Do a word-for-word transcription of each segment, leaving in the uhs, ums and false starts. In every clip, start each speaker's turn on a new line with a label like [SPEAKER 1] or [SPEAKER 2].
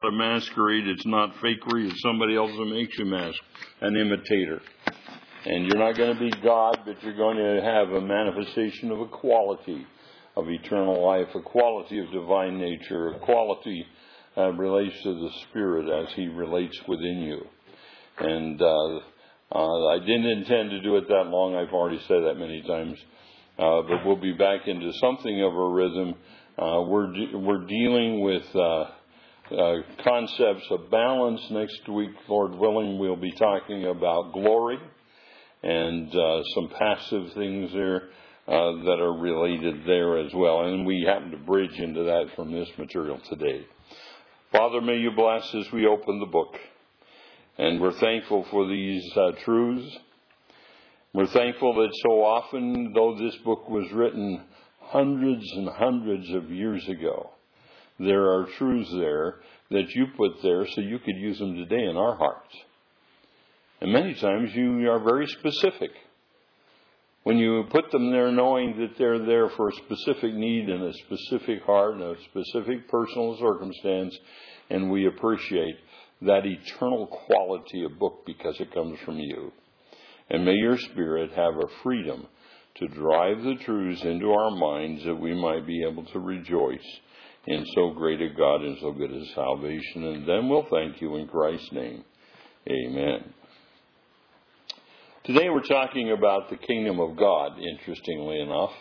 [SPEAKER 1] a masquerade. It's not fakery. It's somebody else that makes you mask, an imitator. And you're not going to be God, but you're going to have a manifestation of a quality of eternal life, a quality of divine nature, a quality that relates to the Spirit as He relates within you. And uh, uh, I didn't intend to do it that long. I've already said that many times. Uh, but we'll be back into something of a rhythm. Uh, we're de- we're dealing with uh, uh, concepts of balance. Next week, Lord willing, we'll be talking about glory and uh, some passive things there uh, that are related there as well. And we happen to bridge into that from this material today. Father, may you bless as we open the book. And we're thankful for these uh, truths. We're thankful that so often, though this book was written hundreds and hundreds of years ago, there are truths there that you put there so you could use them today in our hearts. And many times you are very specific. When you put them there knowing that they're there for a specific need and a specific heart and a specific personal circumstance, and we appreciate that eternal quality of book because it comes from you. And may your Spirit have a freedom to drive the truths into our minds that we might be able to rejoice in so great a God and so good a salvation. And then we'll thank you in Christ's name. Amen. Today we're talking about the kingdom of God, interestingly enough.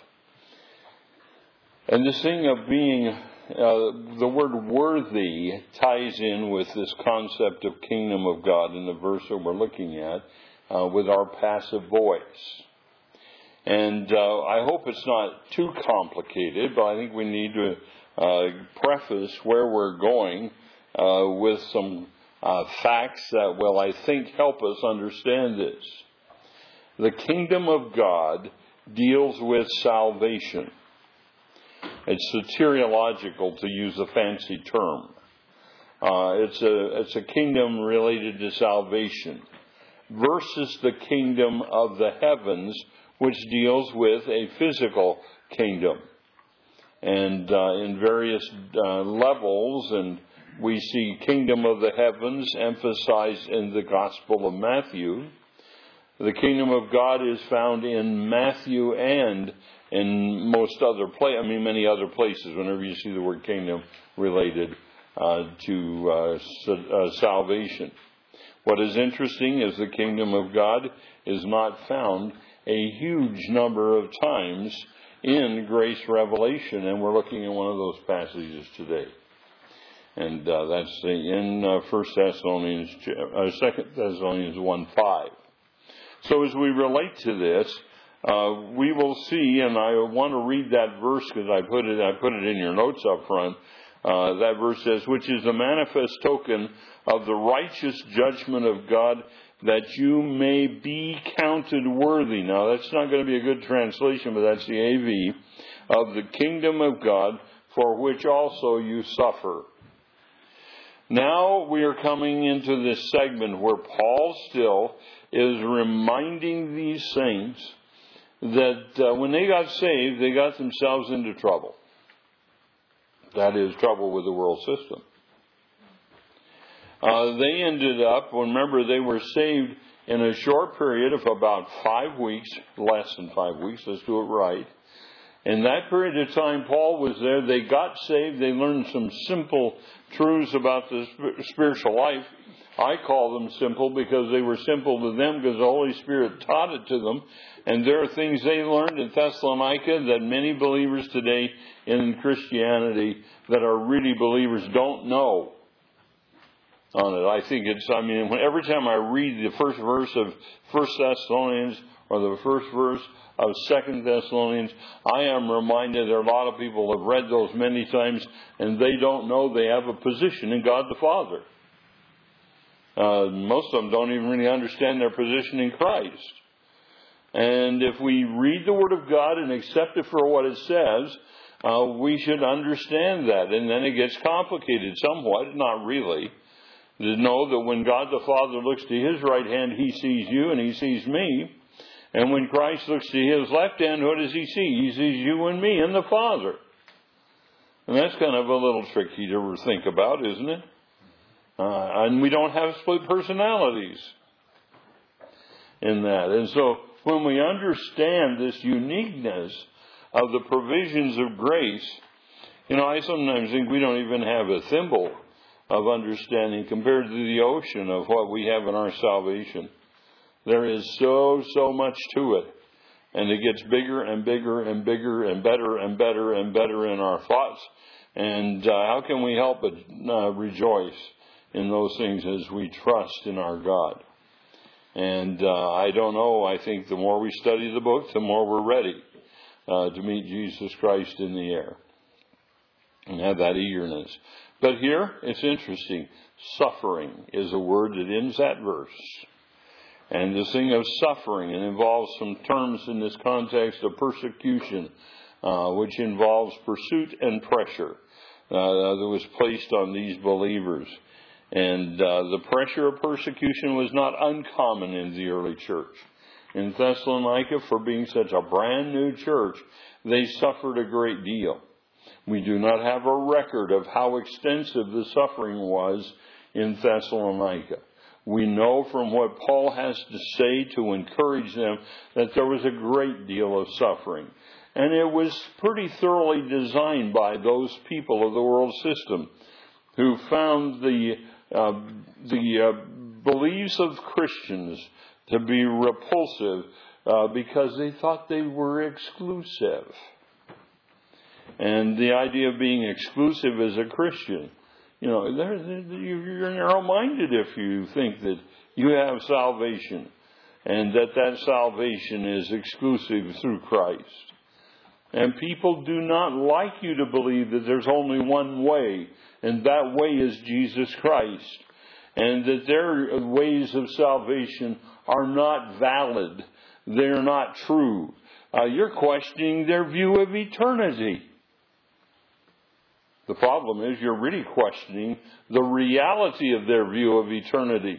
[SPEAKER 1] And this thing of being, uh, the word worthy ties in with this concept of kingdom of God in the verse that we're looking at. Uh, with our passive voice. And uh, I hope it's not too complicated, but I think we need to uh, preface where we're going uh, with some uh, facts that will, I think, help us understand this. The kingdom of God deals with salvation. It's soteriological, to use a fancy term. Uh, it's a it's a kingdom related to salvation, versus the kingdom of the heavens, which deals with a physical kingdom. And uh, in various uh, levels, and we see kingdom of the heavens emphasized in the Gospel of Matthew. The kingdom of God is found in Matthew and in most other places, I mean many other places, whenever you see the word kingdom related uh, to uh, uh, salvation. What is interesting is the kingdom of God is not found a huge number of times in grace revelation, and we're looking at one of those passages today. And uh, that's in uh, First Thessalonians, uh, Second Thessalonians one five. So as we relate to this, uh, we will see, and I want to read that verse because I put it, I put it in your notes up front. Uh, that verse says, which is the manifest token of the righteous judgment of God, that you may be counted worthy. Now, that's not going to be a good translation, but that's the A V, of the kingdom of God, for which also you suffer. Now we are coming into this segment where Paul still is reminding these saints that uh, when they got saved, they got themselves into trouble. That is, trouble with the world system. Uh, they ended up, remember, they were saved in a short period of about five weeks, less than five weeks, let's do it right. In that period of time Paul was there, they got saved, they learned some simple truths about the spiritual life. I call them simple because they were simple to them because the Holy Spirit taught it to them. And there are things they learned in Thessalonica that many believers today in Christianity that are really believers don't know on it. I think it's, I mean, every time I read the first verse of First Thessalonians or the first verse of Second Thessalonians, I am reminded that a lot of people have read those many times and they don't know they have a position in God the Father. Uh, most of them don't even really understand their position in Christ. And if we read the Word of God and accept it for what it says, uh, we should understand that. And then it gets complicated somewhat, not really. To know that when God the Father looks to His right hand, He sees you and He sees me. And when Christ looks to His left hand, what does He see? He sees you and me and the Father. And that's kind of a little tricky to think about, isn't it? Uh, and we don't have split personalities in that. And so when we understand this uniqueness of the provisions of grace, you know, I sometimes think we don't even have a thimble of understanding compared to the ocean of what we have in our salvation. There is so, so much to it. And it gets bigger and bigger and bigger and better and better and better in our thoughts. And uh, how can we help but uh, rejoice in those things as we trust in our God? And uh, I don't know, I think the more we study the book, the more we're ready uh, to meet Jesus Christ in the air and have that eagerness. But here, it's interesting. Suffering is a word that ends that verse. And this thing of suffering, it involves some terms in this context of persecution, uh, which involves pursuit and pressure uh, that was placed on these believers. And uh, the pressure of persecution was not uncommon in the early church. In Thessalonica, for being such a brand new church, they suffered a great deal. We do not have a record of how extensive the suffering was in Thessalonica. We know from what Paul has to say to encourage them that there was a great deal of suffering. And it was pretty thoroughly designed by those people of the world system who found the uh, the uh, beliefs of Christians to be repulsive uh, because they thought they were exclusive. And the idea of being exclusive as a Christian, you know, you're narrow-minded if you think that you have salvation and that that salvation is exclusive through Christ. And people do not like you to believe that there's only one way, and that way is Jesus Christ, and that their ways of salvation are not valid. They're not true. Uh, you're questioning their view of eternity. The problem is you're really questioning the reality of their view of eternity.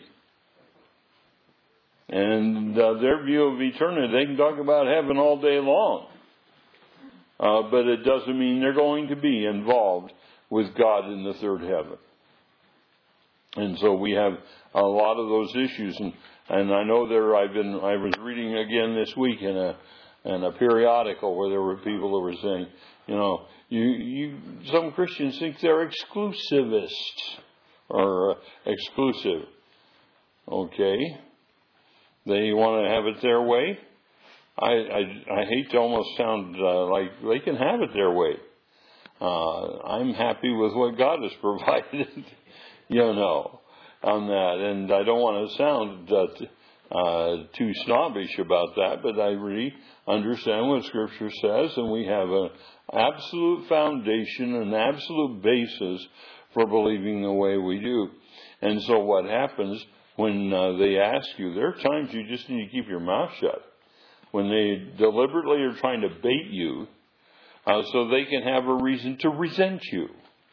[SPEAKER 1] And uh, their view of eternity, they can talk about heaven all day long. Uh, but it doesn't mean they're going to be involved with God in the third heaven. And so we have a lot of those issues. And, and I know there, I've been, I was reading again this week in a, in a periodical where there were people who were saying, you know, You, you, some Christians think they're exclusivist or uh, exclusive. Okay. They want to have it their way. I, I, I hate to almost sound uh, like they can have it their way. Uh, I'm happy with what God has provided, you know, on that. And I don't want to sound uh, t- uh, too snobbish about that, but I really understand what Scripture says, and we have an absolute foundation, an absolute basis for believing the way we do. And so what happens when uh, they ask you, there are times you just need to keep your mouth shut. When they deliberately are trying to bait you uh, so they can have a reason to resent you.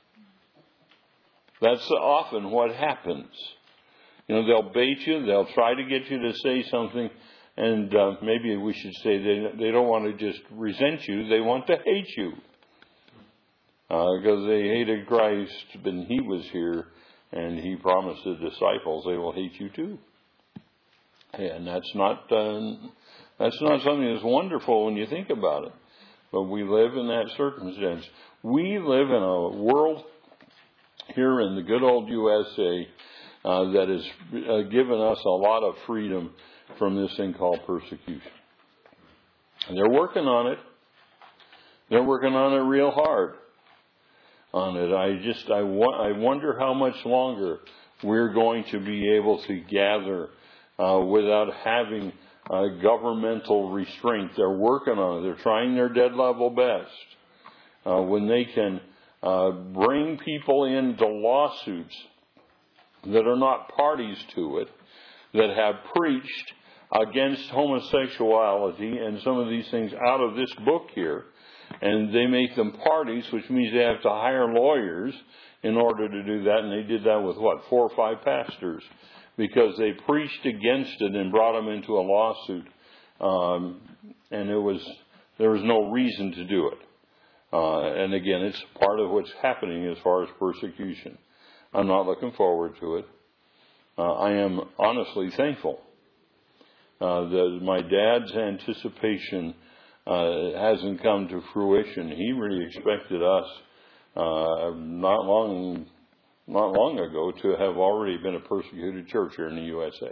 [SPEAKER 1] That's often what happens. You know, they'll bait you, they'll try to get you to say something, and uh, maybe we should say they, they don't want to just resent you, they want to hate you. Because uh, they hated Christ when He was here, and He promised the disciples they will hate you too. And that's not uh, that's not something that's wonderful when you think about it. But we live in that circumstance. We live in a world here in the good old U S A uh, that has uh, given us a lot of freedom from this thing called persecution. And they're working on it. They're working on it real hard. On it, I just I, wa- I wonder how much longer we're going to be able to gather uh, without having uh, governmental restraint. They're working on it. They're trying their dead level best. Uh, when they can uh, bring people into lawsuits that are not parties to it, that have preached against homosexuality and some of these things out of this book here, and they make them parties, which means they have to hire lawyers in order to do that, and they did that with, what, four or five pastors, because they preached against it and brought them into a lawsuit, um, and it was there was no reason to do it. Uh, and again, it's part of what's happening as far as persecution. I'm not looking forward to it. Uh, I am honestly thankful uh, that my dad's anticipation uh, hasn't come to fruition. He really expected us uh, not long, not long ago to have already been a persecuted church here in the U S A.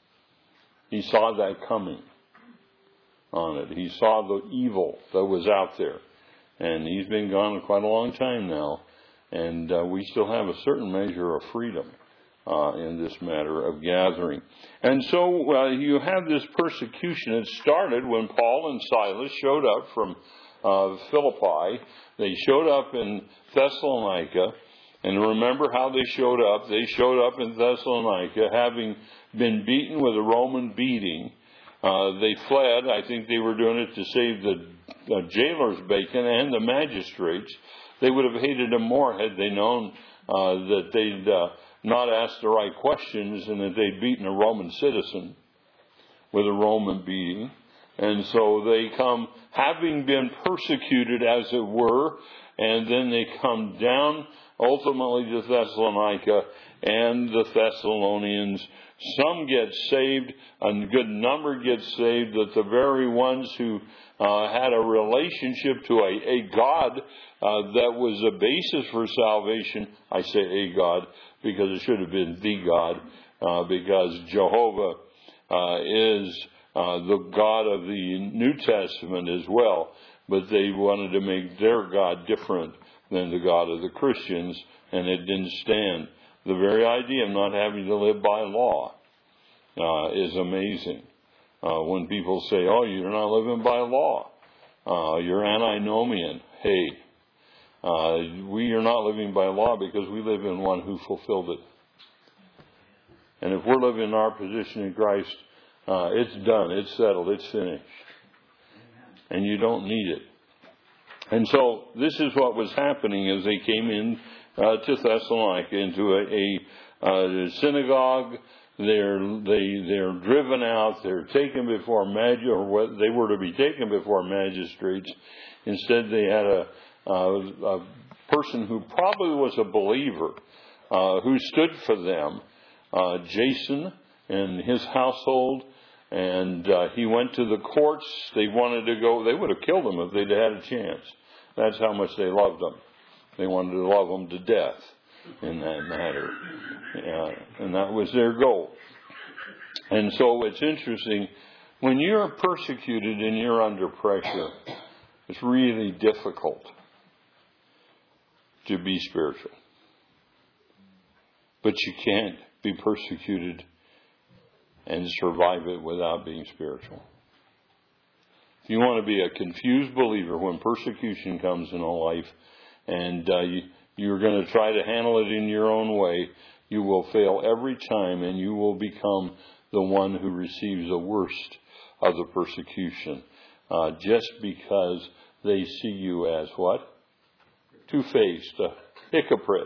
[SPEAKER 1] He saw that coming on it. He saw the evil that was out there. And he's been gone quite a long time now. And uh, we still have a certain measure of freedom uh, in this matter of gathering. And so uh, you have this persecution. It started when Paul and Silas showed up from uh, Philippi. They showed up in Thessalonica. And remember how they showed up. They showed up in Thessalonica having been beaten with a Roman beating. Uh, they fled. I think they were doing it to save the uh, jailer's bacon and the magistrates. They would have hated them more had they known uh, that they'd uh, not asked the right questions and that they'd beaten a Roman citizen with a Roman beating. And so they come, having been persecuted, as it were, and then they come down ultimately to Thessalonica, and the Thessalonians, some get saved, a good number get saved, that the very ones who uh, had a relationship to a, a God uh, that was a basis for salvation. I say a God because it should have been the God, uh, because Jehovah uh, is uh, the God of the New Testament as well, but they wanted to make their God different than the God of the Christians, and it didn't stand. The very idea of not having to live by law uh, is amazing. Uh, when people say, oh, you're not living by law, uh, you're antinomian. Hey, uh, we are not living by law because we live in one who fulfilled it. And if we're living in our position in Christ, uh, it's done, it's settled, it's finished. And you don't need it. And so this is what was happening as they came in uh, to Thessalonica, into a, a, a synagogue. They're they they're driven out. They're taken before mag or what they were to be taken before magistrates. Instead, they had a, a, a person who probably was a believer uh, who stood for them, uh, Jason and his household. And uh, he went to the courts. They wanted to go. They would have killed him if they'd had a chance. That's how much they loved him. They wanted to love him to death in that matter. Uh, and that was their goal. And so it's interesting. When you're persecuted and you're under pressure, it's really difficult to be spiritual. But you can't be persecuted and survive it without being spiritual. If you want to be a confused believer when persecution comes in a life and uh, you, you're going to try to handle it in your own way, you will fail every time and you will become the one who receives the worst of the persecution uh, just because they see you as what? Two-faced, a hypocrite.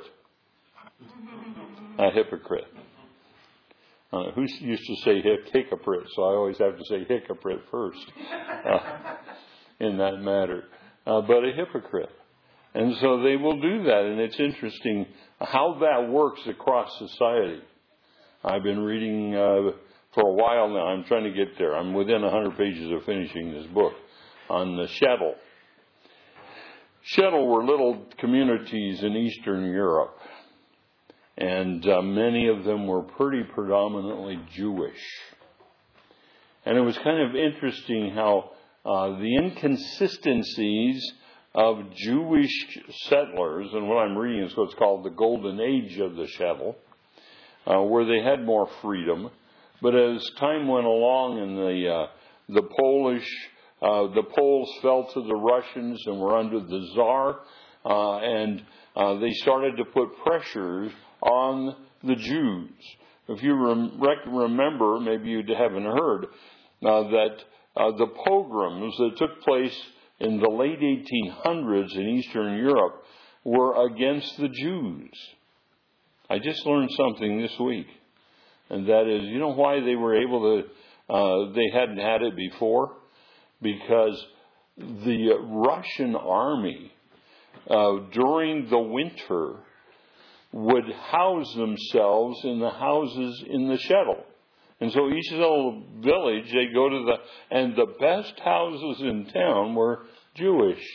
[SPEAKER 1] A hypocrite. Uh, who used to say hypocrite? So I always have to say hypocrite first uh, in that matter. Uh, but a hypocrite. And so they will do that. And it's interesting how that works across society. I've been reading uh, for a while now. I'm trying to get there. I'm within one hundred pages of finishing this book on the shtetl. Shtetl were little communities in Eastern Europe. And uh, many of them were pretty predominantly Jewish. And it was kind of interesting how uh, the inconsistencies of Jewish settlers, and what I'm reading is what's called the Golden Age of the shtetl, uh, where they had more freedom. But as time went along and the uh, the Polish, uh, the Poles fell to the Russians and were under the Tsar, uh, and uh, they started to put pressures on the Jews. If you rem- remember, maybe you haven't heard, uh, that uh, the pogroms that took place in the late eighteen hundreds in Eastern Europe were against the Jews. I just learned something this week. And that is, you know why they were able to, uh, they hadn't had it before? Because the Russian army, uh, during the winter, would house themselves in the houses in the shtetl. And so each little village, they go to the, and the best houses in town were Jewish.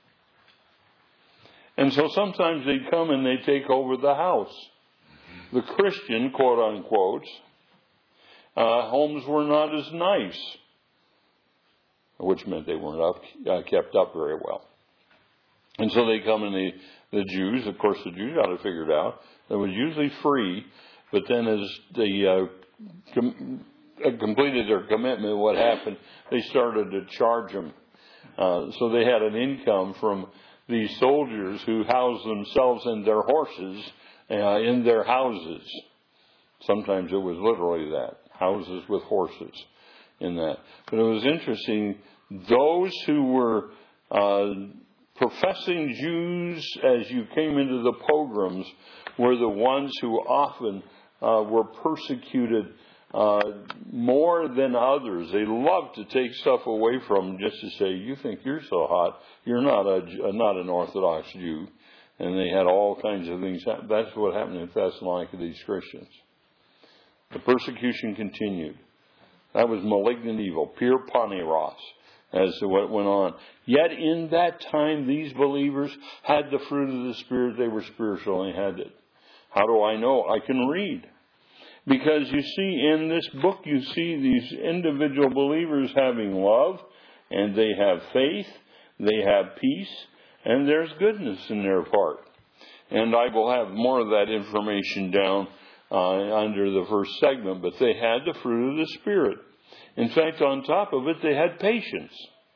[SPEAKER 1] And so sometimes they'd come and they'd take over the house. The Christian, quote unquote, uh, homes were not as nice, which meant they weren't up, uh, kept up very well. And so they come and the, the Jews, of course the Jews got it figured out. It was usually free, but then as they uh, com- completed their commitment, what happened? They started to charge them. Uh, so they had an income from these soldiers who housed themselves and their horses uh, in their houses. Sometimes it was literally that, houses with horses in that. But it was interesting, those who were uh, professing Jews as you came into the pogroms were the ones who often uh, were persecuted uh, more than others. They loved to take stuff away from them just to say, you think you're so hot, you're not a not an Orthodox Jew. And they had all kinds of things. That's what happened in Thessalonica to these Christians. The persecution continued. That was malignant evil, pure paneros, as to what went on. Yet in that time, these believers had the fruit of the Spirit. They were spiritual and had it. How do I know? I can read. Because you see, in this book, you see these individual believers having love, and they have faith, they have peace, and there's goodness in their part. And I will have more of that information down uh, under the first segment, but they had the fruit of the Spirit. In fact, on top of it, they had patience.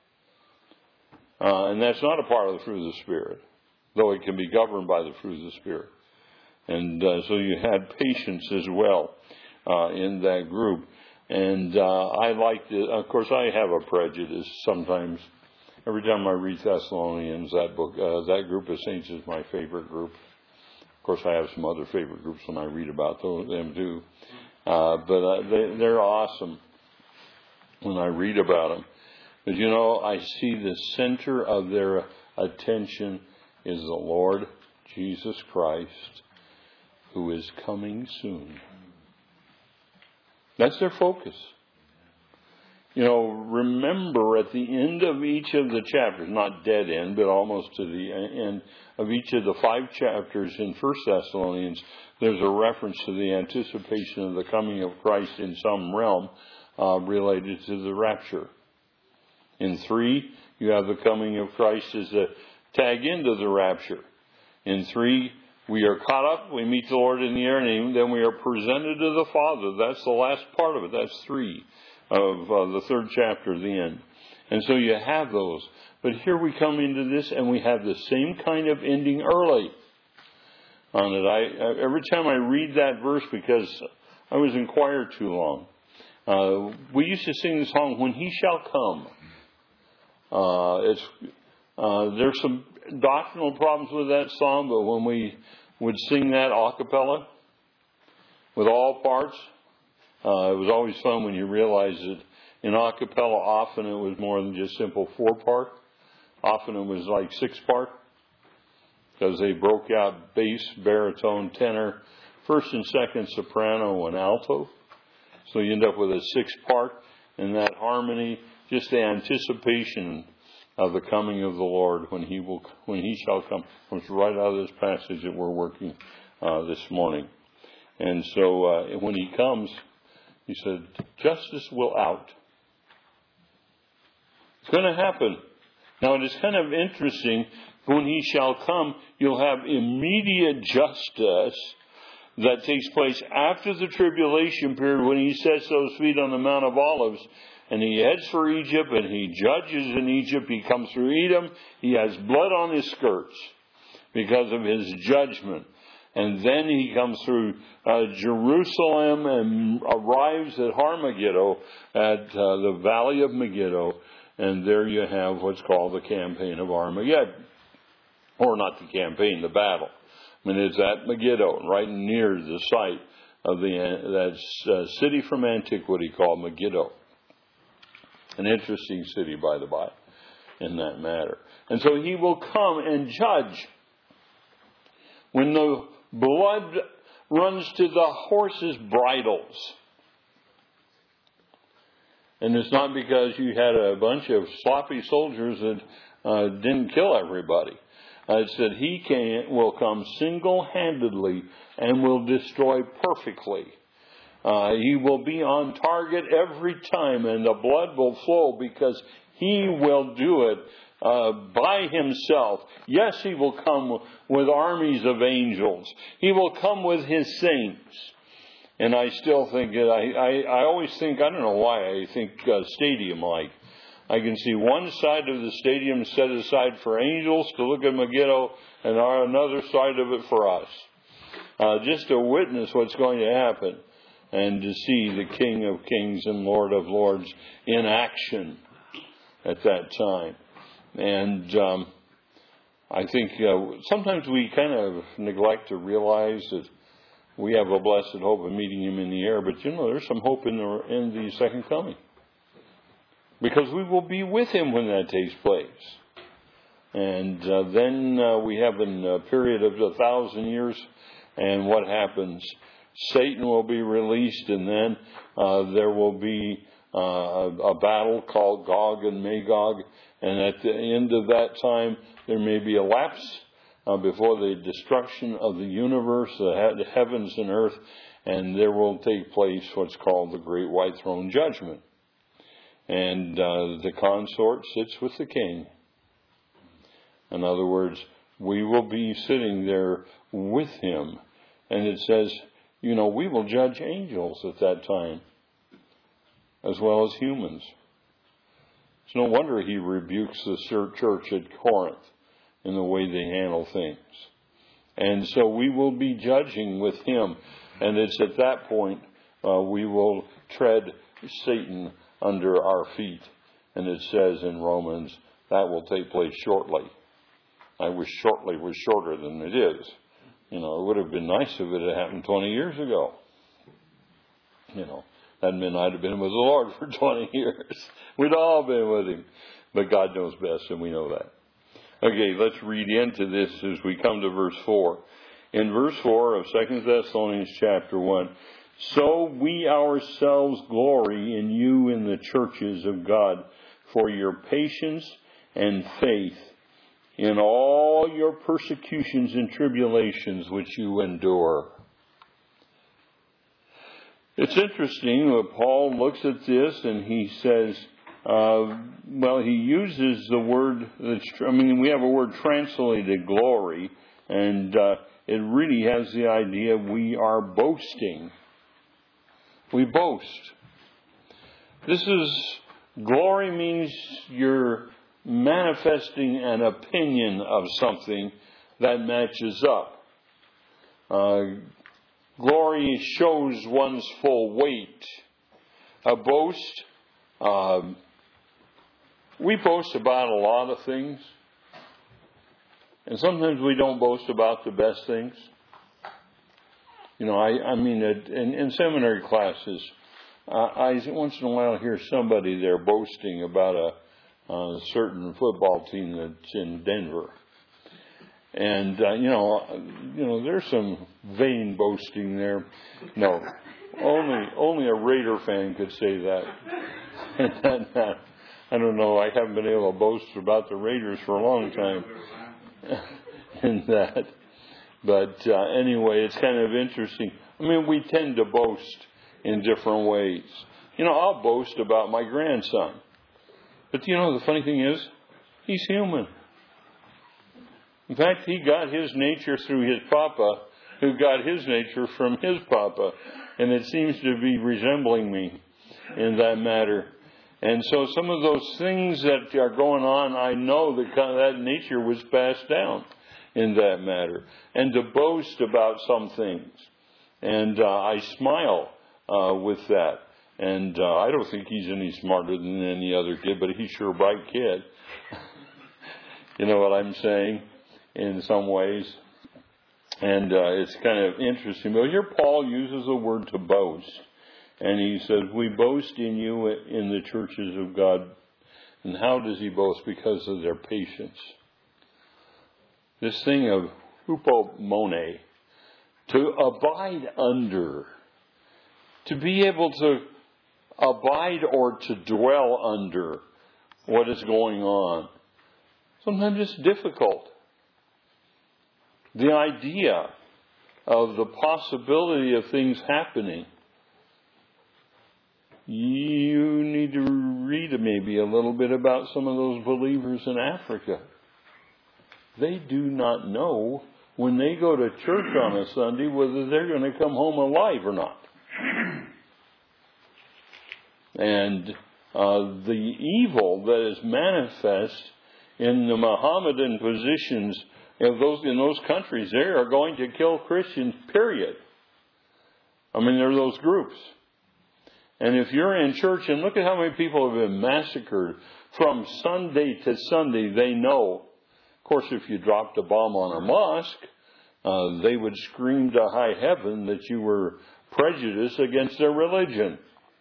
[SPEAKER 1] Uh, and that's not a part of the fruit of the Spirit, though it can be governed by the fruit of the Spirit. And uh, so you had patience as well uh, in that group. And uh, I like to, of course, I have a prejudice sometimes. Every time I read Thessalonians, that book, uh, that group of saints is my favorite group. Of course, I have some other favorite groups when I read about them too. Uh, but uh, they, they're awesome when I read about them. But you know, I see the center of their attention is the Lord Jesus Christ, who is coming soon. That's their focus. You know, remember at the end of each of the chapters, not dead end, but almost to the end of each of the five chapters in First Thessalonians, there's a reference to the anticipation of the coming of Christ in some realm uh, related to the rapture. In three, you have the coming of Christ as a tag into the rapture. In three, we are caught up, we meet the Lord in the air, and then we are presented to the Father. That's the last part of it. That's three of uh, the third chapter, the end. And so you have those. But here we come into this, and we have the same kind of ending early on it. I, every time I read that verse, because I was in choir too long, uh, we used to sing the song, When He Shall Come. Uh, it's uh, there's some doctrinal problems with that song, but when we would sing that a cappella with all parts, uh, it was always fun when you realized that in a cappella often it was more than just simple four part. Often it was like six part, because they broke out bass, baritone, tenor, first and second soprano, and alto. So you end up with a six part, and that harmony, just the anticipation of the coming of the Lord when He will, when He shall come, comes right out of this passage that we're working uh, this morning. And so uh, when He comes, He said, justice will out. It's going to happen. Now it is kind of interesting. When He shall come, you'll have immediate justice that takes place after the tribulation period, when He sets those feet on the Mount of Olives. And He heads for Egypt, and He judges in Egypt. He comes through Edom. He has blood on His skirts because of His judgment. And then He comes through uh, Jerusalem and arrives at Armageddon, at uh, the Valley of Megiddo. And there you have what's called the campaign of Armageddon. Or not the campaign, the battle. I mean, it's at Megiddo, right near the site of the that uh, city from antiquity called Megiddo. An interesting city, by the by, in that matter. And so He will come and judge. When the Blood runs to the horses' bridles. And it's not because you had a bunch of sloppy soldiers that uh, didn't kill everybody. Uh, it said he can, will come single-handedly and will destroy perfectly. Uh, he will be on target every time, and the blood will flow because he will do it uh, by himself. Yes, he will come with armies of angels. He will come with his saints. And I still think, that I, I, I always think, I don't know why, I think uh, stadium-like. I can see one side of the stadium set aside for angels to look at Megiddo, and another side of it for us. Uh, just to witness what's going to happen, and to see the King of Kings and Lord of Lords in action at that time. And um, I think uh, sometimes we kind of neglect to realize that we have a blessed hope of meeting him in the air, but you know, there's some hope in the, in the second coming. Because we will be with him when that takes place. And uh, then uh, we have a period of a thousand years, and what happens? Satan will be released, and then uh, there will be uh, a battle called Gog and Magog, and at the end of that time, there may be a lapse uh, before the destruction of the universe, the heavens and earth, and there will take place what's called the Great White Throne Judgment. And uh, the consort sits with the king. In other words, we will be sitting there with him. And it says, you know, we will judge angels at that time, as well as humans. It's no wonder he rebukes the church at Corinth in the way they handle things. And so we will be judging with him. And it's at that point uh, we will tread Satan under our feet. And it says in Romans, that will take place shortly. I wish shortly was shorter than it is. You know, it would have been nice if it had happened twenty years ago. You know, that meant I'd have been with the Lord for twenty years. We'd all been with him. But God knows best, and we know that. Okay, let's read into this as we come to verse four. In verse four of Second Thessalonians chapter one, so we ourselves glory in you in the churches of God for your patience and faith in all your persecutions and tribulations which you endure. It's interesting that Paul looks at this and he says, uh, well, he uses the word, that's, I mean, we have a word translated glory, and uh, it really has the idea we are boasting. We boast. This is, glory means you're manifesting an opinion of something that matches up. Uh, glory shows one's full weight. A boast, uh, we boast about a lot of things. And sometimes we don't boast about the best things. You know, I, I mean, in, in seminary classes, uh, I once in a while hear somebody there boasting about a, a certain football team that's in Denver. And, uh, you know, you know, there's some vain boasting there. No, only only a Raider fan could say that. I don't know, I haven't been able to boast about the Raiders for a long time in that. But uh, anyway, it's kind of interesting. I mean, we tend to boast in different ways. You know, I'll boast about my grandson. But you know, the funny thing is, he's human. In fact, he got his nature through his papa, who got his nature from his papa. And it seems to be resembling me in that matter. And so some of those things that are going on, I know that that nature was passed down in that matter. And to boast about some things. And uh, I smile uh, with that. And uh, I don't think he's any smarter than any other kid, but he's sure a bright kid. You know what I'm saying? In some ways. And uh, it's kind of interesting. But here Paul uses the word to boast. And he says, we boast in you in the churches of God. And how does he boast? Because of their patience. This thing of hupomone, to abide under, to be able to abide or to dwell under what is going on. Sometimes it's difficult. The idea of the possibility of things happening. You need to read maybe a little bit about some of those believers in Africa. They do not know when they go to church on a Sunday whether they're going to come home alive or not. And uh, the evil that is manifest in the Mohammedan positions in those, in those countries, they are going to kill Christians, period. I mean, there are those groups. And if you're in church, and look at how many people have been massacred from Sunday to Sunday, they know. Of course, if you dropped a bomb on a mosque, uh, they would scream to high heaven that you were prejudiced against their religion.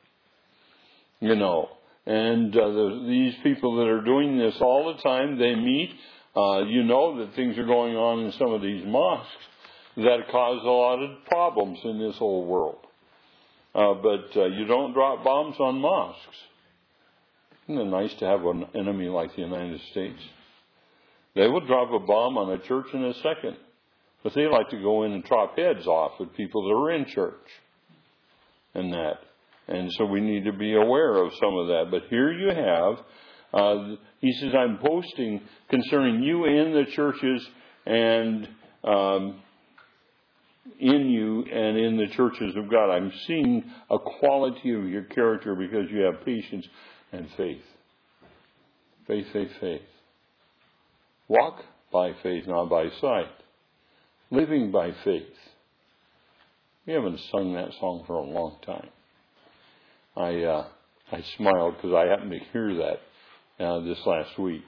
[SPEAKER 1] You know. And uh, the, these people that are doing this all the time, they meet. Uh, you know that things are going on in some of these mosques that cause a lot of problems in this whole world. Uh, but uh, you don't drop bombs on mosques. Isn't it nice to have an enemy like the United States? They will drop a bomb on a church in a second. But they like to go in and chop heads off with people that are in church. And that. And so we need to be aware of some of that. But here you have, uh, he says, I'm posting concerning you in the churches and um, in you and in the churches of God. I'm seeing a quality of your character because you have patience and faith. Faith, faith, faith. Walk by faith, not by sight. Living by faith. We haven't sung that song for a long time. I uh, I smiled because I happened to hear that uh, this last week.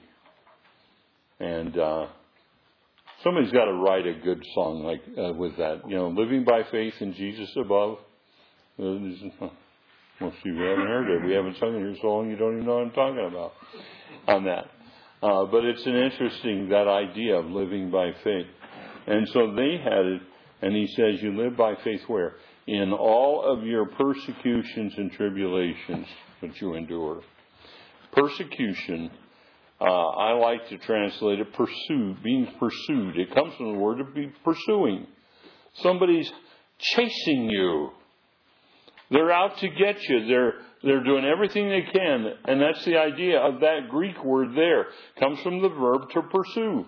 [SPEAKER 1] And uh, somebody's got to write a good song like uh, with that. You know, living by faith in Jesus above. Uh, most of you haven't heard it. We haven't sung it here so long you don't even know what I'm talking about on that. Uh, but it's an interesting, that idea of living by faith. And so they had it, and he says, you live by faith where? In all of your persecutions and tribulations that you endure. Persecution, uh, I like to translate it pursued, being pursued. It comes from the word to be pursuing. Somebody's chasing you. They're out to get you. They're they're doing everything they can. And that's the idea of that Greek word there. It comes from the verb to pursue.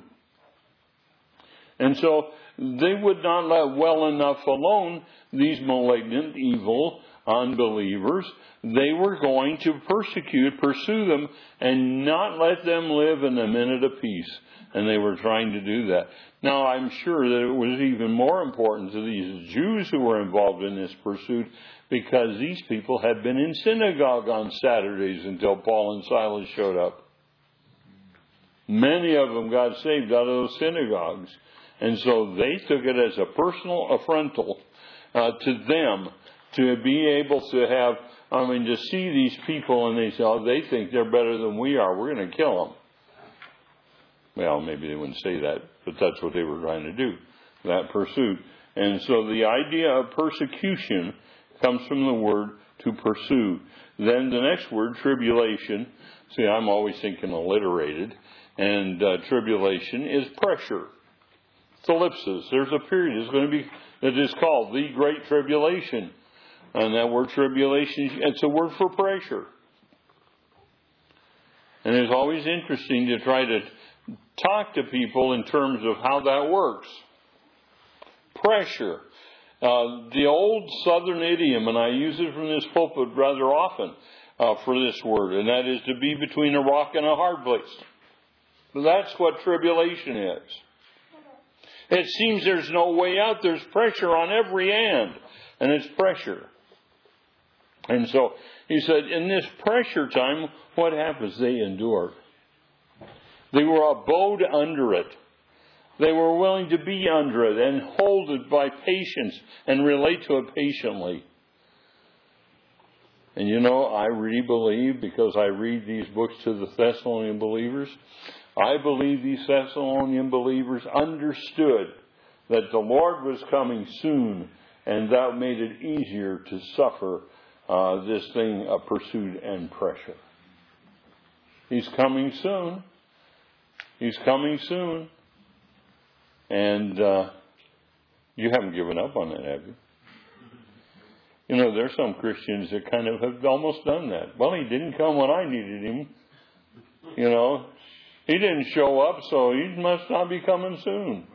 [SPEAKER 1] And so they would not let well enough alone these malignant, evil unbelievers. They were going to persecute, pursue them, and not let them live in a minute of peace. And they were trying to do that. Now, I'm sure that it was even more important to these Jews who were involved in this pursuit, because these people had been in synagogue on Saturdays until Paul and Silas showed up. Many of them got saved out of those synagogues. And so they took it as a personal affrontal uh, to them to be able to have, I mean, to see these people and they say, oh, they think they're better than we are. We're going to kill them. Well, maybe they wouldn't say that, but that's what they were trying to do, that pursuit. And so the idea of persecution comes from the word to pursue. Then the next word, tribulation. See, I'm always thinking alliterated. And uh, tribulation is pressure. It's ellipsis. There's a period. It's going to be, that is called the Great Tribulation. And that word tribulation, it's a word for pressure. And it's always interesting to try to talk to people in terms of how that works. Pressure. Uh, the old Southern idiom, and I use it from this pulpit rather often uh, for this word, and that is to be between a rock and a hard place. That's what tribulation is. It seems there's no way out. There's pressure on every end, and it's pressure. And so he said, in this pressure time, what happens? They endured. They were abode under it. They were willing to be under it and hold it by patience and relate to it patiently. And you know, I really believe, because I read these books to the Thessalonian believers, I believe these Thessalonian believers understood that the Lord was coming soon, and that made it easier to suffer uh, this thing of pursuit and pressure. He's coming soon. He's coming soon. And uh, you haven't given up on that, have you? You know, there's some Christians that kind of have almost done that. Well, he didn't come when I needed him. You know, he didn't show up, so he must not be coming soon.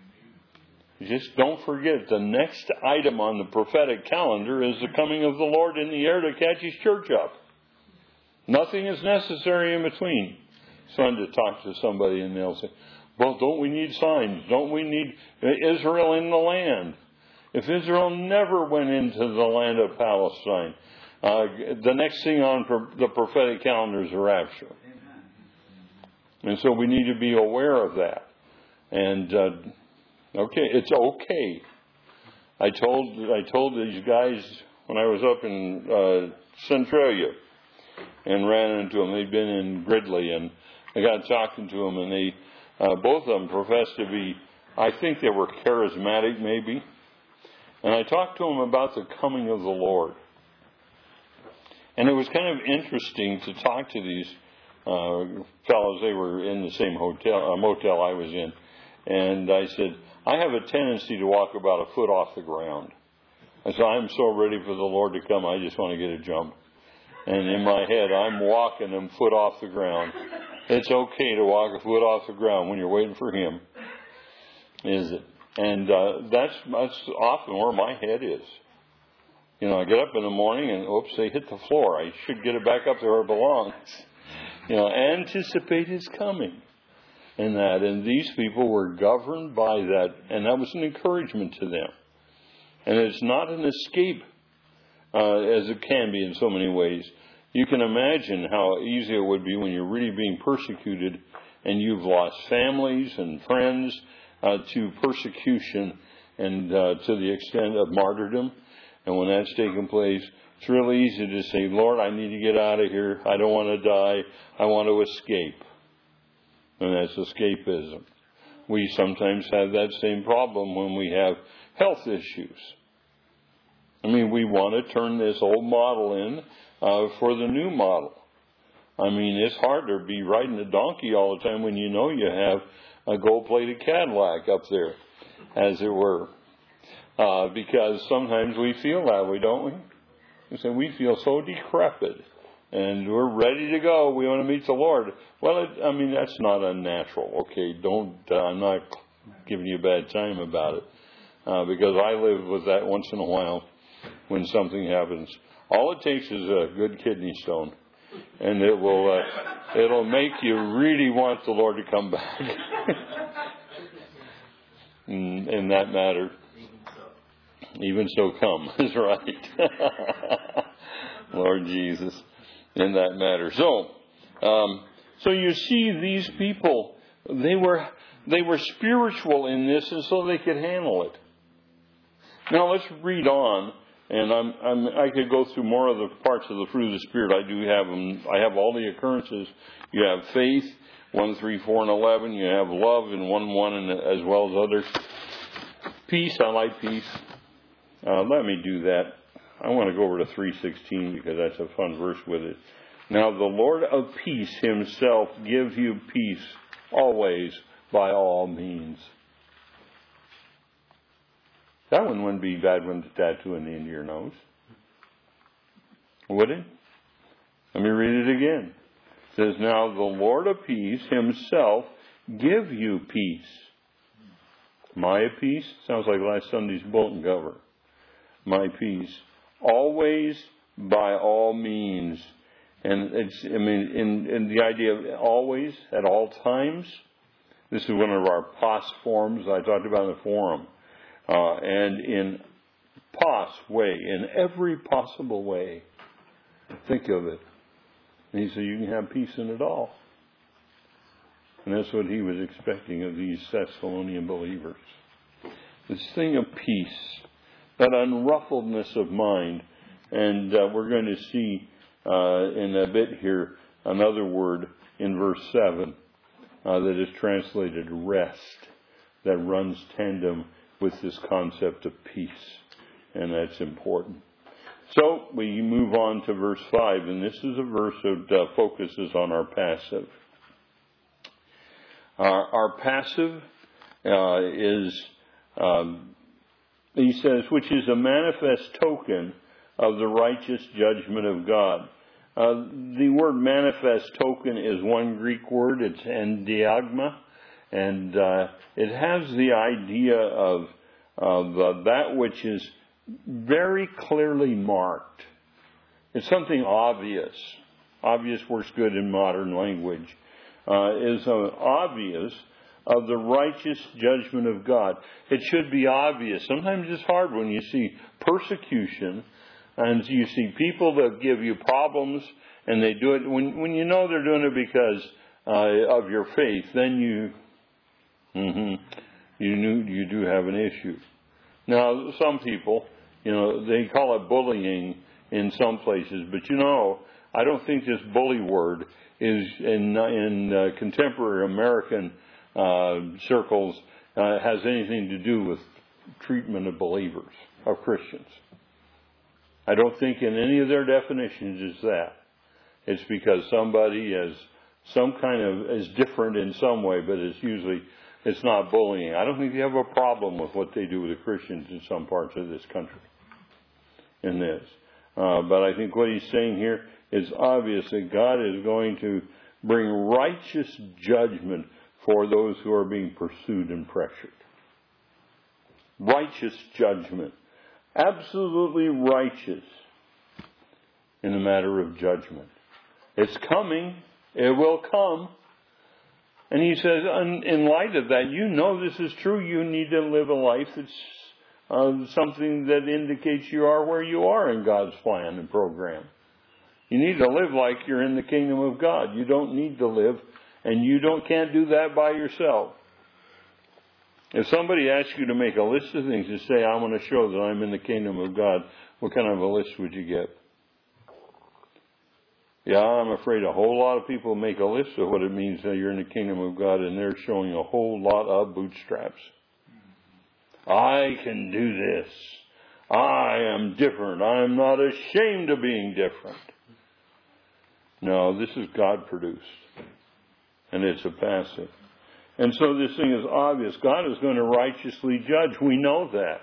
[SPEAKER 1] Just don't forget, the next item on the prophetic calendar is the coming of the Lord in the air to catch his church up. Nothing is necessary in between. Son to talk to somebody and they'll say, well, don't we need signs? Don't we need Israel in the land? If Israel never went into the land of Palestine, uh, the next thing on the prophetic calendar is the rapture. And so we need to be aware of that. And, uh, okay, it's okay. I told I told these guys when I was up in uh, Centralia and ran into them. They'd been in Gridley, and I got talking to them, and they uh, both of them professed to be, I think they were charismatic maybe. And I talked to them about the coming of the Lord. And it was kind of interesting to talk to these uh, fellows. They were in the same hotel, uh, motel I was in. And I said, I have a tendency to walk about a foot off the ground. I said, I'm so ready for the Lord to come, I just want to get a jump. And in my head, I'm walking them foot off the ground. It's okay to walk a foot off the ground when you're waiting for Him. Is it? And uh, that's, that's often where my head is. You know, I get up in the morning and, oops, they hit the floor. I should get it back up there where it belongs. You know, anticipate His coming. And that, and these people were governed by that, and that was an encouragement to them. And it's not an escape, uh, as it can be in so many ways. You can imagine how easy it would be when you're really being persecuted and you've lost families and friends uh, to persecution and uh, to the extent of martyrdom. And when that's taken place, it's really easy to say, Lord, I need to get out of here. I don't want to die. I want to escape. And that's escapism. We sometimes have that same problem when we have health issues. I mean, we want to turn this old model in uh, for the new model. I mean, it's hard to be riding a donkey all the time when you know you have a gold-plated Cadillac up there, as it were. Uh, because sometimes we feel that way, don't we? We say we feel so decrepit. And we're ready to go. We want to meet the Lord. Well, it, I mean, that's not unnatural. Okay, don't, uh, I'm not giving you a bad time about it. Uh, because I live with that once in a while when something happens. All it takes is a good kidney stone. And it will, uh, it'll make you really want the Lord to come back. in, in that matter. Even so come, is right. Lord Jesus. In that matter. So, um, so you see these people, they were, they were spiritual in this and so they could handle it. Now let's read on, and I'm, I'm, I could go through more of the parts of the fruit of the Spirit. I do have them. I have all the occurrences. You have faith, one, three, four, and eleven. You have love in one, one, and as well as others. Peace, I like peace. Uh, let me do that. I want to go over to three sixteen because that's a fun verse with it. Now the Lord of peace Himself give you peace always by all means. That one wouldn't be a bad one to tattoo in the end of your nose. Would it? Let me read it again. It says, now the Lord of peace Himself give you peace. My peace? Sounds like last Sunday's bulletin cover. My peace. Always, by all means. And it's, I mean, in, in the idea of always, at all times, this is one of our pos forms I talked about in the forum. Uh, and in pos way, in every possible way, think of it. And he said, you can have peace in it all. And that's what he was expecting of these Thessalonian believers. This thing of peace. That unruffledness of mind. And uh, we're going to see uh, in a bit here another word in verse seven uh, that is translated rest, that runs tandem with this concept of peace. And that's important. So we move on to verse five, and this is a verse that uh, focuses on our passive. Our, our passive uh, is, um, he says, which is a manifest token of the righteous judgment of God. Uh, the word manifest token is one Greek word. It's endiagma, and uh, it has the idea of, of uh, that which is very clearly marked. It's something obvious. Obvious works good in modern language. Uh, is uh, obvious of the righteous judgment of God. It should be obvious. Sometimes it's hard when you see persecution and you see people that give you problems and they do it when when you know they're doing it because uh, of your faith. Then you mm-hmm, you knew you do have an issue. Now some people, you know, they call it bullying in some places, but you know, I don't think this bully word is in in uh, contemporary American uh, circles uh, has anything to do with treatment of believers, of Christians. I don't think in any of their definitions is that. It's because somebody is some kind of is different in some way, but it's usually it's not bullying. I don't think they have a problem with what they do with the Christians in some parts of this country. In this, uh, but I think what he's saying here is obvious that God is going to bring righteous judgment for those who are being pursued and pressured. Righteous judgment. Absolutely righteous in the matter of judgment. It's coming. It will come. And he says, in light of that, you know this is true. You need to live a life that's uh, something that indicates you are where you are in God's plan and program. You need to live like you're in the kingdom of God. You don't need to live, and you don't can't do that by yourself. If somebody asks you to make a list of things to say, I want to show that I'm in the kingdom of God, what kind of a list would you get? Yeah, I'm afraid a whole lot of people make a list of what it means that you're in the kingdom of God, and they're showing a whole lot of bootstraps. I can do this. I am different. I'm not ashamed of being different. No, this is God produced. And it's a passive. And so this thing is obvious. God is going to righteously judge. We know that.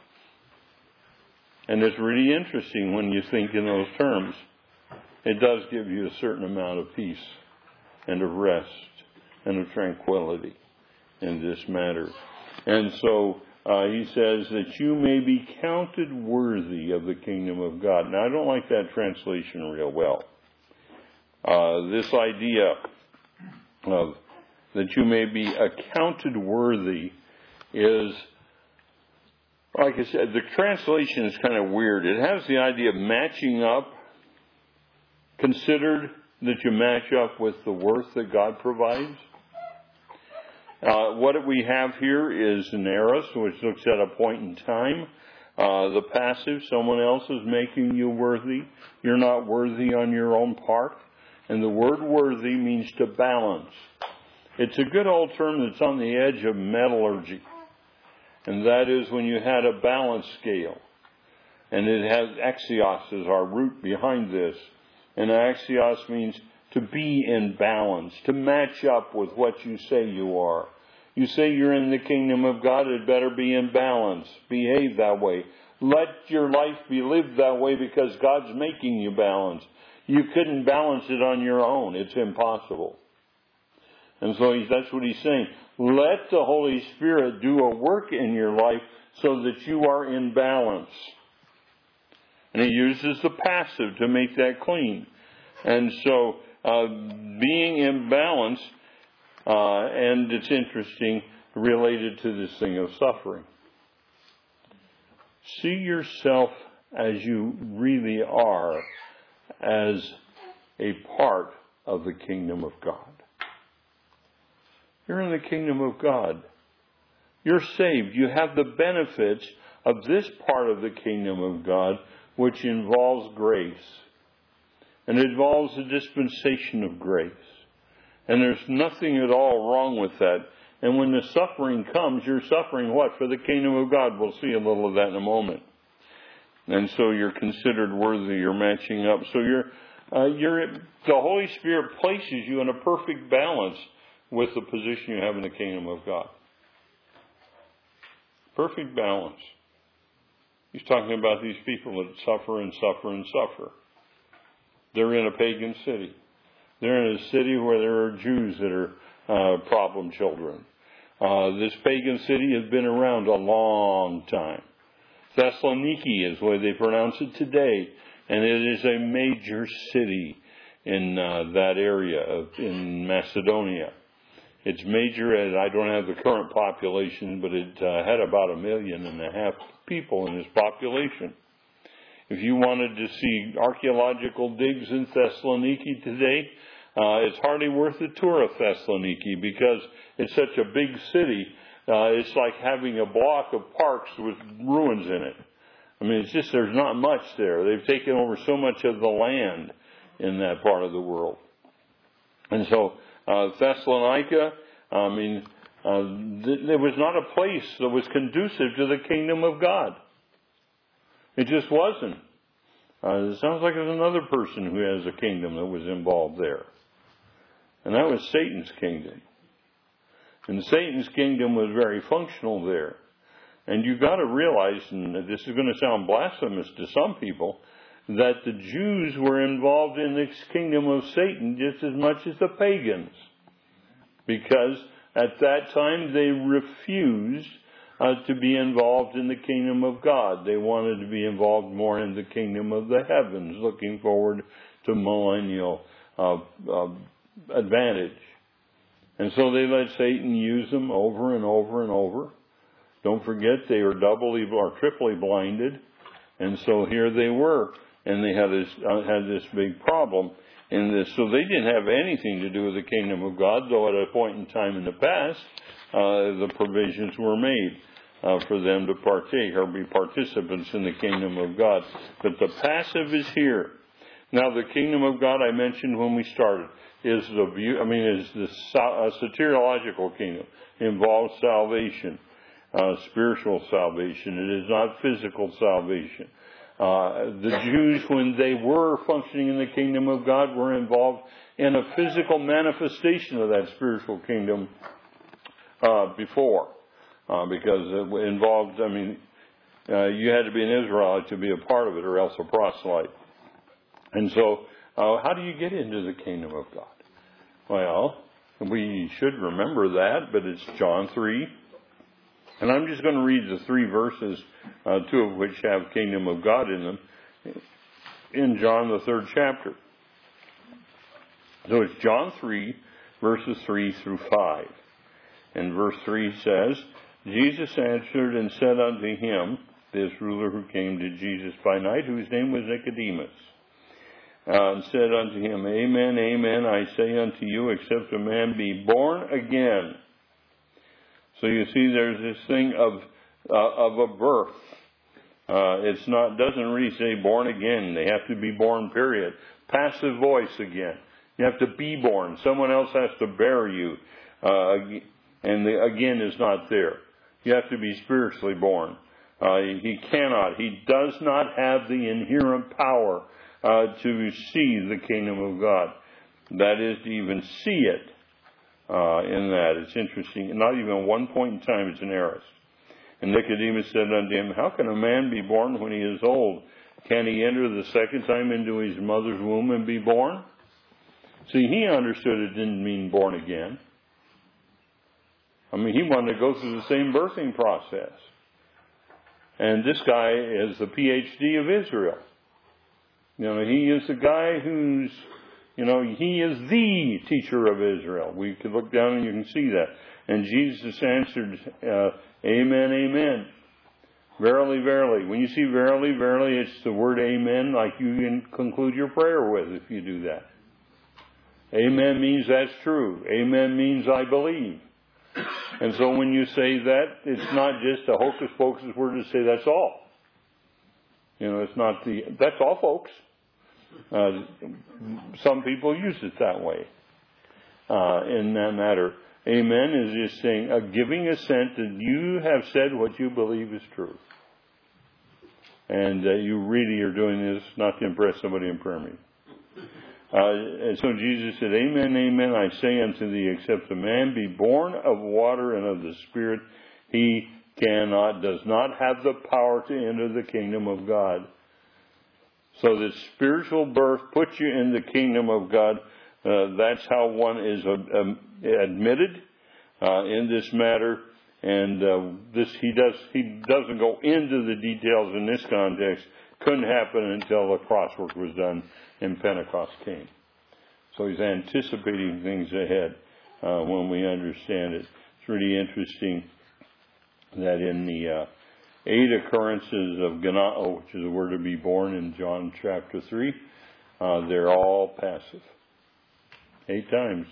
[SPEAKER 1] And it's really interesting when you think in those terms. It does give you a certain amount of peace and of rest and of tranquility in this matter. And so uh, he says that you may be counted worthy of the kingdom of God. Now, I don't like that translation real well. Uh, this idea of that you may be accounted worthy is, like I said, the translation is kind of weird. It has the idea of matching up, considered that you match up with the worth that God provides. Uh, what we have here is an eros, which looks at a point in time. Uh, the passive, someone else is making you worthy. You're not worthy on your own part. And the word worthy means to balance. It's a good old term that's on the edge of metallurgy. And that is when you had a balance scale. And it has axios as our root behind this. And axios means to be in balance, to match up with what you say you are. You say you're in the kingdom of God, it better be in balance. Behave that way. Let your life be lived that way because God's making you balance. You couldn't balance it on your own. It's impossible. And so he's, that's what he's saying. Let the Holy Spirit do a work in your life so that you are in balance. And he uses the passive to make that clean. And so uh, being in balance, uh, and it's interesting, related to this thing of suffering. See yourself as you really are, as a part of the kingdom of God. You're in the kingdom of God. You're saved. You have the benefits of this part of the kingdom of God, which involves grace. And it involves the dispensation of grace. And there's nothing at all wrong with that. And when the suffering comes, you're suffering what? For the kingdom of God. We'll see a little of that in a moment. And so you're considered worthy. You're matching up. So you're, uh, you're, the Holy Spirit places you in a perfect balance with the position you have in the kingdom of God. Perfect balance. He's talking about these people that suffer and suffer and suffer. They're in a pagan city. They're in a city where there are Jews that are uh, problem children. Uh, this pagan city has been around a long time. Thessaloniki is the way they pronounce it today. And it is a major city in uh, that area of, in Macedonia. It's major, and I don't have the current population, but it uh, had about a million and a half people in its population. If you wanted to see archaeological digs in Thessaloniki today, uh, it's hardly worth the tour of Thessaloniki because it's such a big city. Uh, it's like having a block of parks with ruins in it. I mean, it's just, there's not much there. They've taken over so much of the land in that part of the world. And so, uh, Thessalonica, I mean, uh, th- there was not a place that was conducive to the kingdom of God. It just wasn't. Uh, it sounds like there's another person who has a kingdom that was involved there. And that was Satan's kingdom. And Satan's kingdom was very functional there. And you've got to realize, and this is going to sound blasphemous to some people, that the Jews were involved in this kingdom of Satan just as much as the pagans. Because at that time they refused uh, to be involved in the kingdom of God. They wanted to be involved more in the kingdom of the heavens, looking forward to millennial uh, uh, advantage. And so they let Satan use them over and over and over. Don't forget, they were doubly or triply blinded. And so here they were. And they had this, uh, had this big problem in this. So they didn't have anything to do with the kingdom of God, though at a point in time in the past, uh, the provisions were made uh, for them to partake or be participants in the kingdom of God. But the passive is here. Now, the kingdom of God I mentioned when we started is the view, I mean, is the uh, soteriological kingdom. It involves salvation, uh, spiritual salvation. It is not physical salvation. Uh, the Jews, when they were functioning in the kingdom of God, were involved in a physical manifestation of that spiritual kingdom uh, before. Uh, because it involved, I mean, uh, you had to be an Israelite to be a part of it or else a proselyte. And so, uh, how do you get into the kingdom of God? Well, we should remember that, but it's John three. And I'm just going to read the three verses, uh, two of which have kingdom of God in them, in John, the third chapter. So it's John three, verses three through five. And verse three says, Jesus answered and said unto him, this ruler who came to Jesus by night, whose name was Nicodemus, uh, and said unto him, Amen, amen, I say unto you, except a man be born again. So you see, there's this thing of uh, of a birth. Uh, it's not doesn't really say born again. They have to be born. Period. Passive voice again. You have to be born. Someone else has to bear you, uh, and the again is not there. You have to be spiritually born. Uh, he cannot. He does not have the inherent power uh, to see the kingdom of God. That is to even see it. Uh, in that. It's interesting. Not even one point in time it's an heiress. And Nicodemus said unto him, how can a man be born when he is old? Can he enter the second time into his mother's womb and be born? See, he understood it didn't mean born again. I mean, he wanted to go through the same birthing process. And this guy is the P H D of Israel. You know, he is the guy who's You know, he is the teacher of Israel. We could look down and you can see that. And Jesus answered, uh, Amen, amen. Verily, verily. When you see verily, verily, it's the word amen like you can conclude your prayer with if you do that. Amen means that's true. Amen means I believe. And so when you say that, it's not just a hocus pocus word to say that's all. You know, it's not the, that's all, folks. Uh, some people use it that way uh, in that matter. Amen is just saying, uh, giving assent that you have said what you believe is true. And uh, you really are doing this not to impress somebody in prayer meeting. Uh, and so Jesus said, Amen, amen, I say unto thee, except a man be born of water and of the Spirit, he cannot, does not have the power to enter the kingdom of God. So that spiritual birth puts you in the kingdom of God. Uh, that's how one is uh, um, admitted uh, in this matter. And uh, this he does he doesn't go into the details in this context. Couldn't happen until the cross work was done and Pentecost came. So he's anticipating things ahead uh, when we understand it. It's really interesting that in the uh, eight occurrences of Ganao, which is the word to be born in John chapter three, uh, they're all passive. Eight times.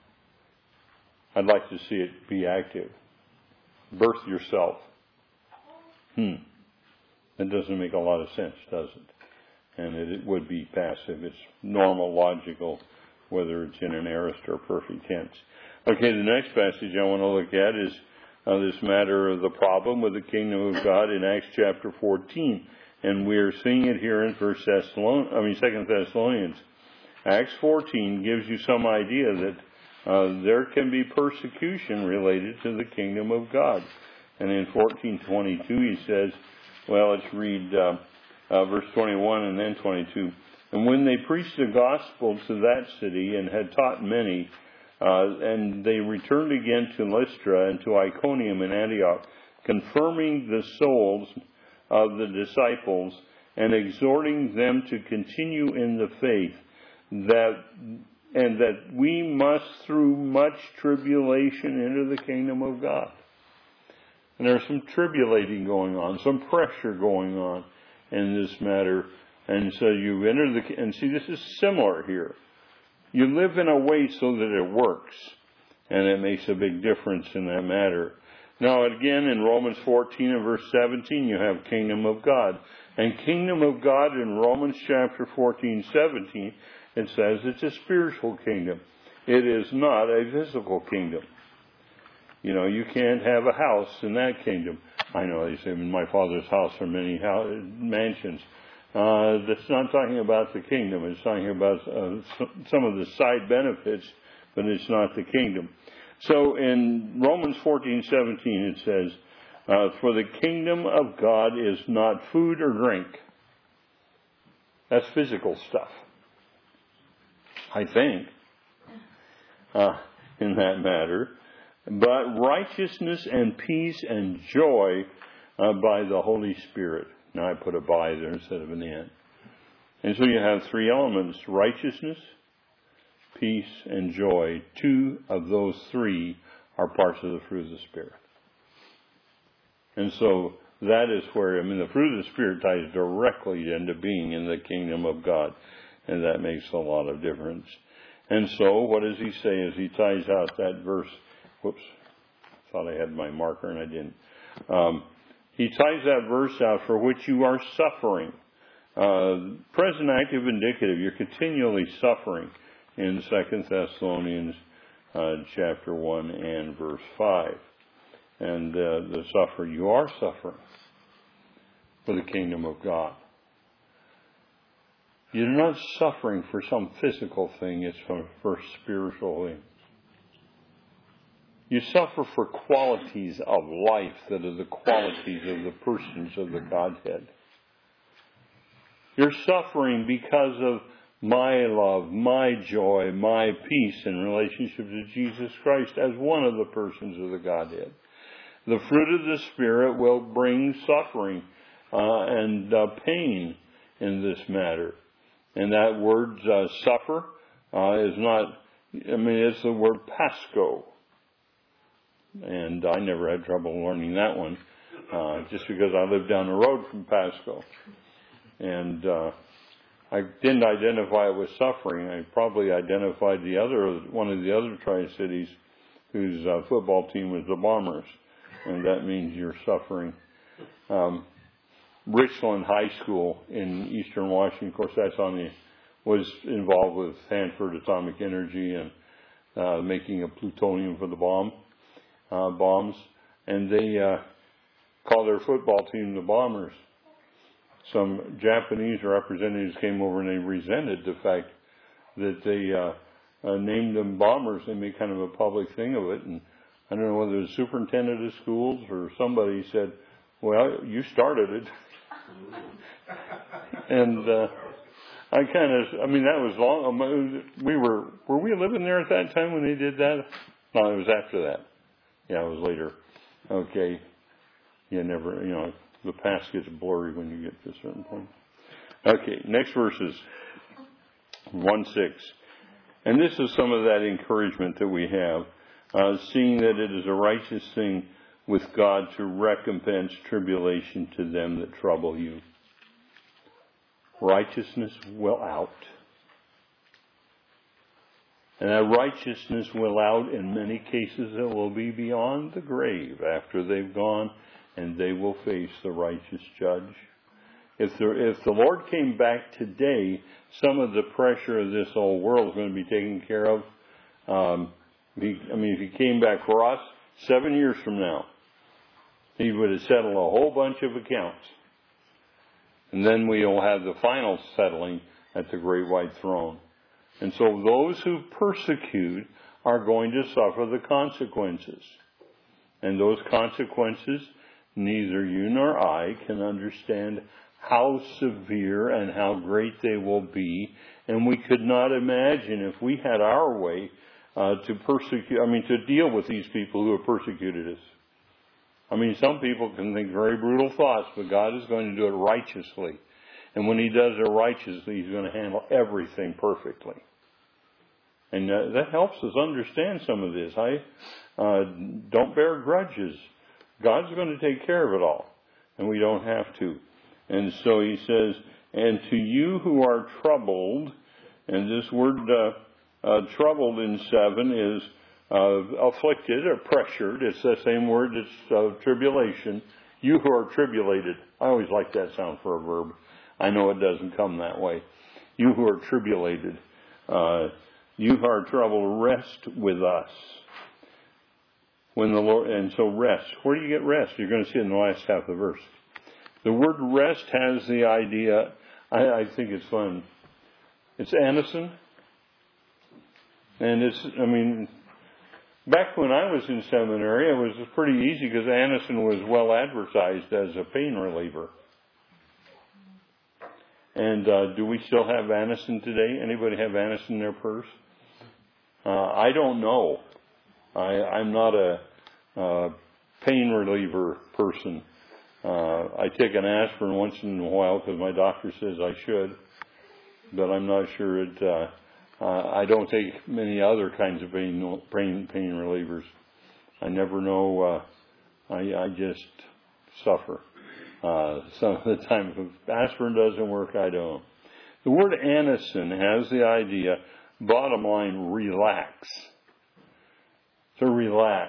[SPEAKER 1] I'd like to see it be active. Birth yourself. Hmm. That doesn't make a lot of sense, does it? And it, it would be passive. It's normal, logical, whether it's in an aorist or perfect tense. Okay, the next passage I want to look at is uh, this matter of the problem with the kingdom of God in Acts chapter fourteen. And we are seeing it here in First Thessalonians, I mean Second Thessalonians. Acts fourteen gives you some idea that uh, there can be persecution related to the kingdom of God. And in fourteen twenty-two he says, well, let's read uh, uh, verse twenty-one and then twenty-two. And when they preached the gospel to that city and had taught many, uh, and they returned again to Lystra and to Iconium and Antioch, confirming the souls of the disciples and exhorting them to continue in the faith, that and that we must through much tribulation enter the kingdom of God. And there's some tribulating going on, some pressure going on in this matter. And so you enter the, and see, this is similar here. You live in a way so that it works. And it makes a big difference in that matter. Now again, in Romans fourteen and verse seventeen, you have kingdom of God. And kingdom of God in Romans chapter fourteen, seventeen, it says it's a spiritual kingdom. It is not a physical kingdom. You know, you can't have a house in that kingdom. I know they say in my Father's house are many house, mansions. Uh, that's not talking about the kingdom. It's talking about uh, some of the side benefits, but it's not the kingdom. So in Romans fourteen, seventeen it says, uh, for the kingdom of God is not food or drink. That's physical stuff, I think, uh, in that matter. But righteousness and peace and joy uh, by the Holy Spirit. Now I put a by there instead of an in. And so you have three elements: righteousness, peace, and joy. Two of those three are parts of the fruit of the Spirit. And so that is where, I mean, the fruit of the Spirit ties directly into being in the kingdom of God. And that makes a lot of difference. And so what does he say as he ties out that verse? Whoops, thought I had my marker and I didn't. Um, he ties that verse out for which you are suffering. Uh, present active indicative, you're continually suffering in Second Thessalonians uh, chapter one and verse five. And uh, the suffer, you are suffering for the kingdom of God. You're not suffering for some physical thing, it's for, for spiritual things. You suffer for qualities of life that are the qualities of the persons of the Godhead. You're suffering because of my love, my joy, my peace in relationship to Jesus Christ as one of the persons of the Godhead. The fruit of the Spirit will bring suffering uh, and uh, pain in this matter. And that word uh, suffer uh, is not, I mean, it's the word pasco. And I never had trouble learning that one, uh, just because I lived down the road from Pasco. And uh, I didn't identify it with suffering. I probably identified the other, one of the other Tri-Cities whose uh, football team was the Bombers. And that means you're suffering. Um, Richland High School in Eastern Washington, of course, that's on the, was involved with Hanford Atomic Energy and uh, making of plutonium for the bomb uh, bombs, and they uh, call their football team the Bombers. Some Japanese representatives came over and they resented the fact that they uh, uh, named them Bombers. They made kind of a public thing of it, and I don't know whether the superintendent of schools or somebody said, "Well, you started it," and uh, I kind of, I mean, that was long. We were, were we living there at that time when they did that? No, it was after that. Yeah, it was later. Okay. You never, you know, the past gets blurry when you get to a certain point. Okay, next verses. one six. And this is some of that encouragement that we have. Uh, seeing that it is a righteous thing with God to recompense tribulation to them that trouble you. Righteousness will out. And that righteousness will out in many cases it will be beyond the grave after they've gone, and they will face the righteous judge. If the, if the Lord came back today, some of the pressure of this old world is going to be taken care of. Um, he, I mean, if he came back for us seven years from now, he would have settled a whole bunch of accounts. And then we'll have the final settling at the great white throne. And so those who persecute are going to suffer the consequences. And those consequences, neither you nor I can understand how severe and how great they will be. And we could not imagine if we had our way uh, to persecute, I mean, to deal with these people who have persecuted us. I mean, some people can think very brutal thoughts, but God is going to do it righteously. And when he does it righteously, he's going to handle everything perfectly. And uh, that helps us understand some of this. I uh, don't bear grudges. God's going to take care of it all. And we don't have to. And so he says, and to you who are troubled, and this word uh, uh, troubled in seven is uh, afflicted or pressured. It's the same word, it's uh, tribulation. You who are tribulated. I always like that sound for a verb. I know it doesn't come that way. You who are tribulated. Uh, you who are troubled, rest with us. When the Lord, and so rest. Where do you get rest? You're going to see it in the last half of the verse. The word rest has the idea, I, I think it's fun. It's Anison. And it's, I mean, back when I was in seminary, it was pretty easy because Anison was well advertised as a pain reliever. And uh, do we still have Anison today? Anybody have Anison in their purse? Uh, I don't know. I, I'm not a uh, pain reliever person. Uh, I take an aspirin once in a while because my doctor says I should, but I'm not sure it. Uh, uh, I don't take many other kinds of pain pain, pain relievers. I never know. Uh, I, I just suffer. Uh, some of the time, if aspirin doesn't work, I don't. The word Anison has the idea, bottom line, relax. To relax.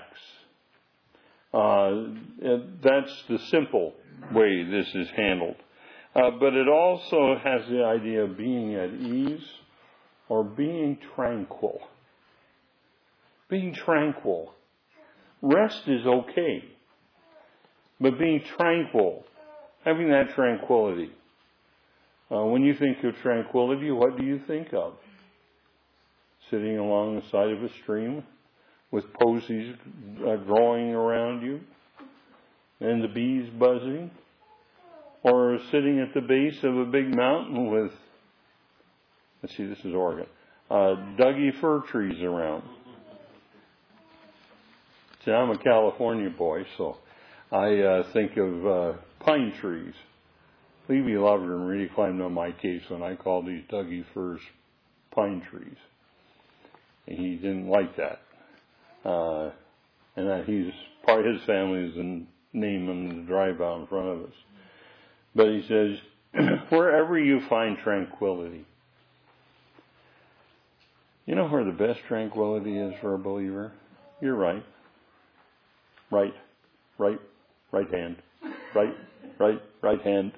[SPEAKER 1] Uh, that's the simple way this is handled. Uh, but it also has the idea of being at ease or being tranquil. Being tranquil. Rest is okay. But being tranquil, having that tranquility. Uh, when you think of tranquility, what do you think of? Sitting along the side of a stream with posies uh, growing around you and the bees buzzing, or sitting at the base of a big mountain with, let's see, this is Oregon, uh, Dougie fir trees around. See, I'm a California boy, so I uh, think of uh, pine trees. Levy Lovgren really climbed on my case when I called these Dougie firs pine trees. And he didn't like that. Uh, and that he's part of his family is the name on the drive out in front of us. But he says, wherever you find tranquility. You know where the best tranquility is for a believer? You're right. Right, right, right hand. Right, right, right hand.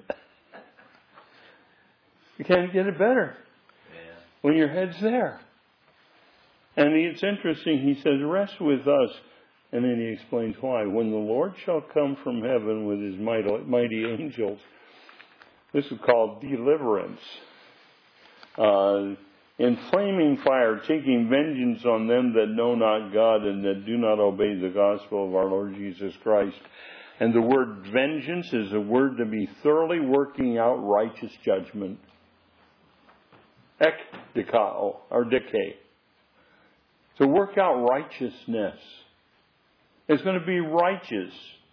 [SPEAKER 1] You can't get it better. Yeah. When your head's there. And it's interesting, he says, rest with us. And then he explains why. When the Lord shall come from heaven with his mighty, mighty angels. This is called deliverance. Uh, in flaming fire, taking vengeance on them that know not God and that do not obey the gospel of our Lord Jesus Christ. And the word vengeance is a word to be thoroughly working out righteous judgment. Ek dikao, or dike. To work out righteousness. It's going to be righteous.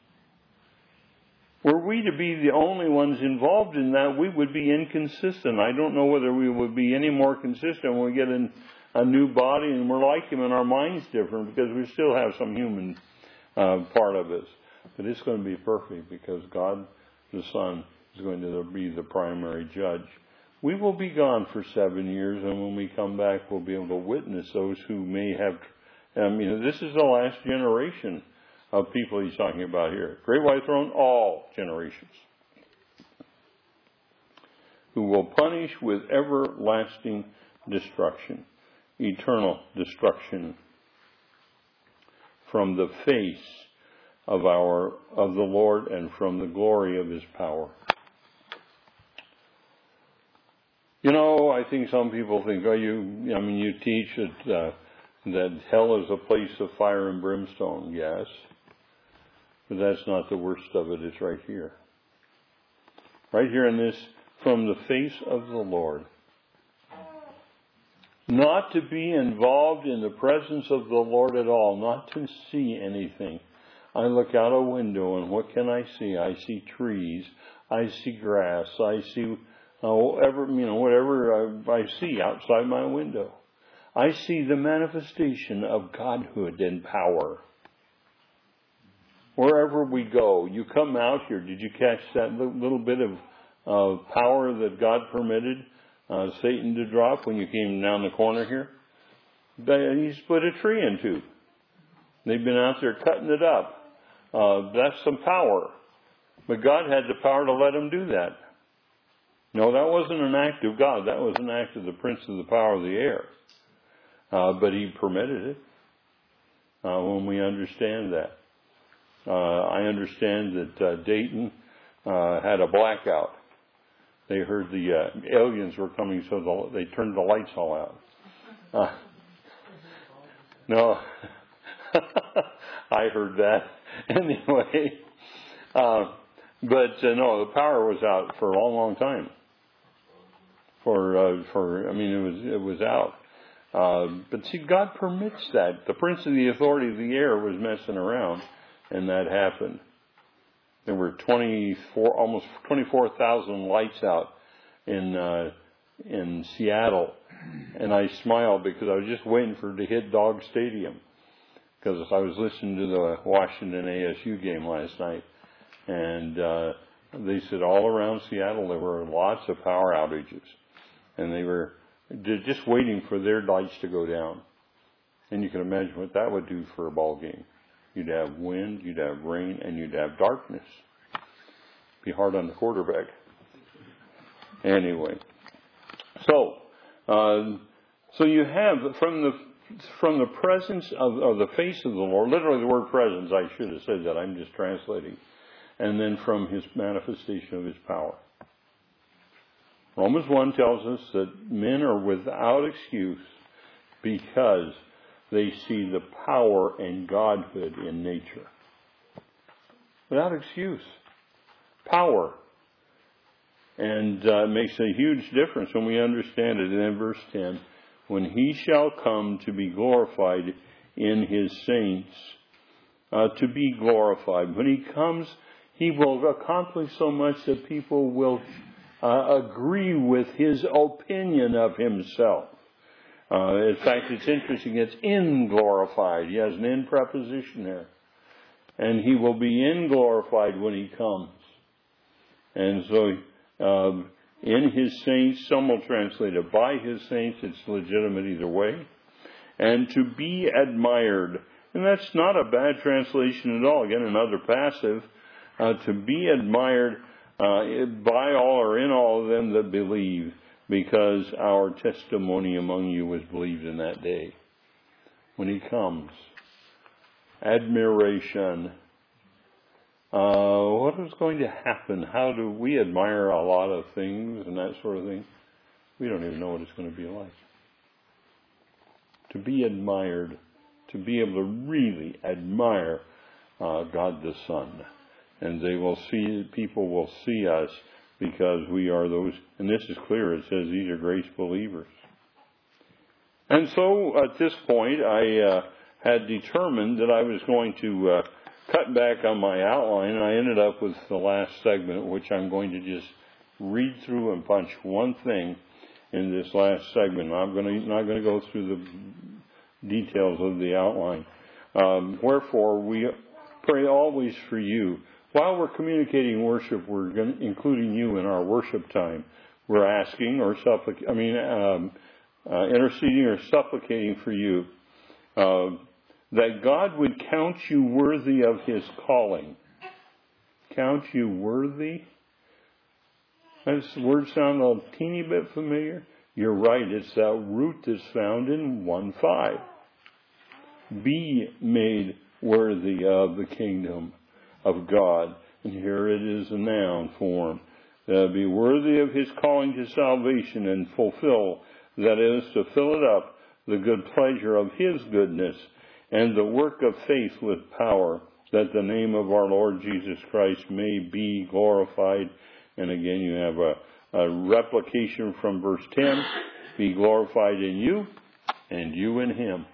[SPEAKER 1] Were we to be the only ones involved in that, we would be inconsistent. I don't know whether we would be any more consistent when we get in a new body and we're like him and our mind's different, because we still have some human uh, part of us. But it's going to be perfect because God, the Son, is going to be the primary judge. We will be gone for seven years, and when we come back, we'll be able to witness those who may have... I mean, this is the last generation of people he's talking about here. Great white throne, all generations. Who will punish with everlasting destruction, eternal destruction from the face of our of the Lord and from the glory of his power. You know, I think some people think, oh, you, I mean, you teach that, uh, that hell is a place of fire and brimstone. Yes. But that's not the worst of it. It's right here. Right here in this, from the face of the Lord. Not to be involved in the presence of the Lord at all. Not to see anything. I look out a window and what can I see? I see trees. I see grass. I see uh, ever, you know, whatever I, I see outside my window. I see the manifestation of Godhood and power. Wherever we go, you come out here. Did you catch that little bit of uh, power that God permitted uh, Satan to drop when you came down the corner here? He split a tree in two. They've been out there cutting it up. Uh, that's some power. But God had the power to let him do that. No, that wasn't an act of God. That was an act of the prince of the power of the air. Uh, but he permitted it uh, when we understand that. Uh, I understand that uh, Dayton uh, had a blackout. They heard the uh, aliens were coming, so the, they turned the lights all out. Uh, no, I heard that anyway. Uh, but uh, no, the power was out for a long, long time. For uh, for I mean, it was it was out. Uh, but see, God permits that. The prince of the authority of the air was messing around. And that happened. There were twenty-four, almost twenty-four thousand lights out in uh, in Seattle, and I smiled because I was just waiting for it to hit Dog Stadium, because I was listening to the Washington A S U game last night, and uh, they said all around Seattle there were lots of power outages, and they were just waiting for their lights to go down, and you can imagine what that would do for a ball game. You'd have wind, you'd have rain, and you'd have darkness. Be hard on the quarterback. Anyway, so uh, so you have from the from the presence of, of the face of the Lord, literally the word presence. I should have said that. I'm just translating, and then from his manifestation of his power. Romans one tells us that men are without excuse because they see the power and Godhood in nature. Without excuse. Power. And uh, it makes a huge difference when we understand it. And in verse ten, when he shall come to be glorified in his saints, uh, to be glorified. When he comes, he will accomplish so much that people will uh, agree with his opinion of himself. Uh, in fact, it's interesting, it's in glorified. He has an in preposition there. And he will be in glorified when he comes. And so, um, in his saints, some will translate it by his saints, it's legitimate either way. And to be admired. And that's not a bad translation at all. Again, another passive. Uh, to be admired uh, by all or in all of them that believe. Because our testimony among you was believed in that day. when He comes. Admiration. Uh, what is going to happen? How do we admire a lot of things and that sort of thing? We don't even know what it's going to be like. To be admired, to be able to really admire uh, God the Son. And they will see, people will see us because we are those, and this is clear, it says these are grace believers. And so at this point I uh, had determined that I was going to uh, cut back on my outline, and I ended up with the last segment, which I'm going to just read through and punch one thing in this last segment. I'm going to, not going to go through the details of the outline. Um, wherefore, we pray always for you. While we're communicating worship, we're going to, including you in our worship time. We're asking or supplic- I mean, um, uh, interceding or supplicating for you. Uh, that God would count you worthy of His calling. Count you worthy? Does the word sound a teeny bit familiar? You're right, it's that root that's found in one five. Be made worthy of the kingdom of God. And here it is in noun form. Uh, be worthy of His calling to salvation and fulfill, that is, to fill it up, the good pleasure of His goodness, and the work of faith with power, that the name of our Lord Jesus Christ may be glorified. And again, you have a, a replication from verse ten. Be glorified in you, and you in Him.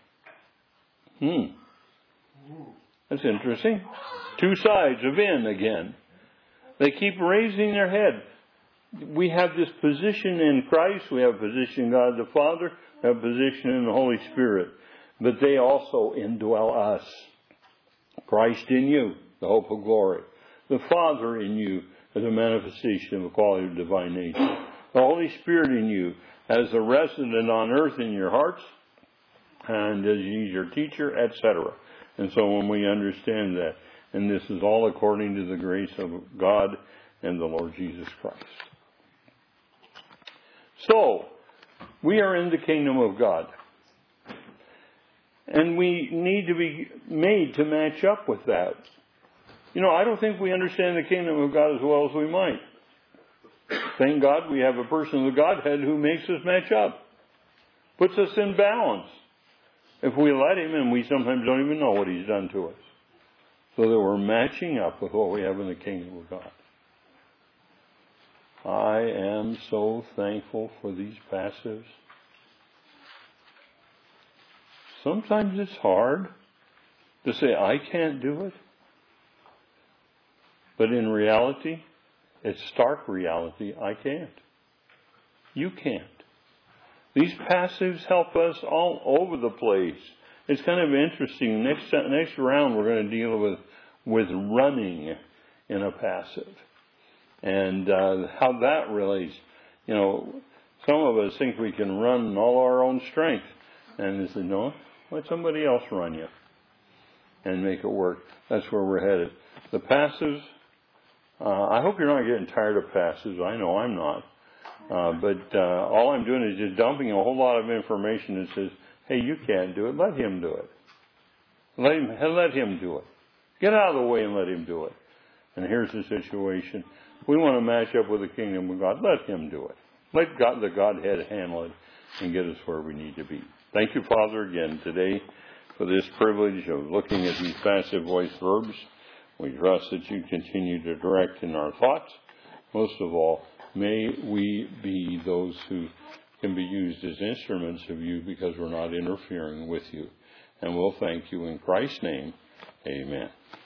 [SPEAKER 1] Hmm. That's interesting. Two sides of in again. They keep raising their head. We have this position in Christ. We have a position in God the Father. We have a position in the Holy Spirit. But they also indwell us. Christ in you, the hope of glory. The Father in you as a manifestation of the quality of divine nature. The Holy Spirit in you as a resident on earth in your hearts, and as He's your teacher, et cetera. And so when we understand that, and this is all according to the grace of God and the Lord Jesus Christ. So, we are in the kingdom of God. And we need to be made to match up with that. You know, I don't think we understand the kingdom of God as well as we might. Thank God we have a person of the Godhead who makes us match up. Puts us in balance. If we let Him, and we sometimes don't even know what He's done to us. So that we're matching up with what we have in the kingdom of God. I am so thankful for these passives. Sometimes it's hard to say, I can't do it. But in reality, it's stark reality, I can't. You can't. These passives help us all over the place. It's kind of interesting. Next next round, we're going to deal with with running in a passive. And uh, how that relates. You know, some of us think we can run in all our own strength. And they say, no, let somebody else run you and make it work. That's where we're headed. The passives, uh, I hope you're not getting tired of passives. I know I'm not. Uh, but uh, all I'm doing is just dumping a whole lot of information that says, hey, you can't do it. Let Him do it. Let him, let him do it. Get out of the way and let Him do it. And here's the situation. We want to match up with the kingdom of God. Let Him do it. Let God, the Godhead handle it and get us where we need to be. Thank you, Father, again today for this privilege of looking at these passive voice verbs. We trust that You continue to direct in our thoughts. Most of all, may we be those who can be used as instruments of You because we're not interfering with You. And we'll thank You in Christ's name. Amen.